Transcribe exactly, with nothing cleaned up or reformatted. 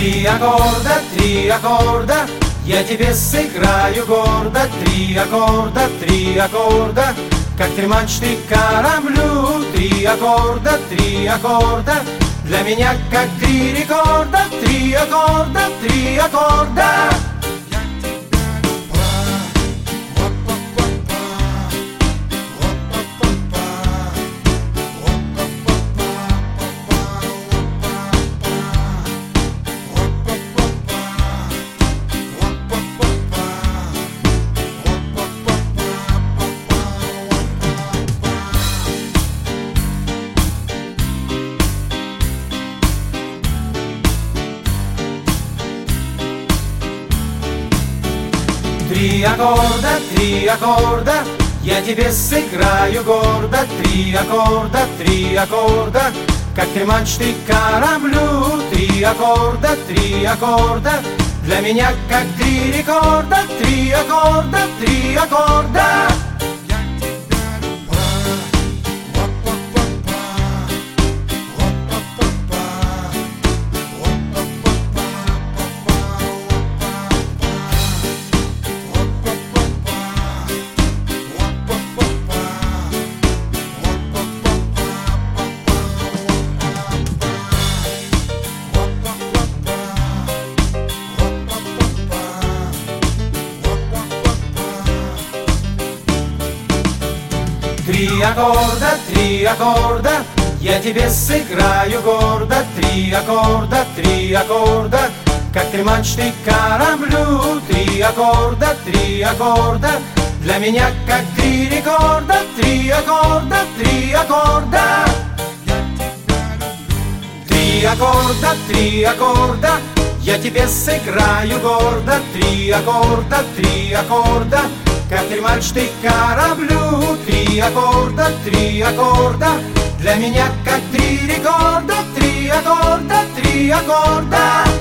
Три аккорда, три аккорда, я тебе сыграю гордо. Три аккорда, три аккорда, как три мачты кораблю. Три аккорда, три аккорда, для меня как три рекорда. Три аккорда, три аккорда. Три аккорда, три аккорда, я тебе сыграю гордо. Три аккорда, три аккорда, как три мачты кораблю. Три аккорда, три аккорда, для меня как три рекорда. Три аккорда, три аккорда. Три аккорда, три аккорда, я тебе сыграю гордо. Три аккорда, три аккорда, как три мачты кораблю. Три аккорда, три аккорда, для меня как три рекорда. Три аккорда, три аккорда. Три аккорда, три аккорда, я тебе сыграю гордо. Три аккорда, три аккорда, как три мачты кораблю. Три аккорда, три аккорда, для меня как три рекорда. Три аккорда, три аккорда.